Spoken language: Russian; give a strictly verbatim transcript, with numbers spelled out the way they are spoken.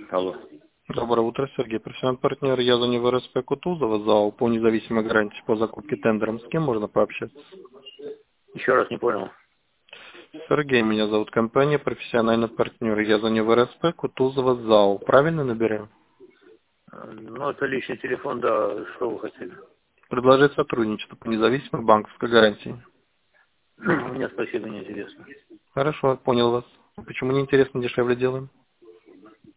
Алло. Доброе утро, Сергей. Профессиональный партнер Язани ВРСП Кутузова, ЗАО по независимой гарантии по закупке тендером. С кем можно пообщаться? Еще раз не понял. Сергей, меня зовут, компания профессиональный партнер Язани ВРСП Кутузова, ЗАО. Правильно наберем? Ну, это личный телефон, да. Что вы хотели? Предложить сотрудничество по независимой банковской гарантии. Мне спасибо, не интересно. Хорошо, понял вас. Почему не интересно, дешевле делаем?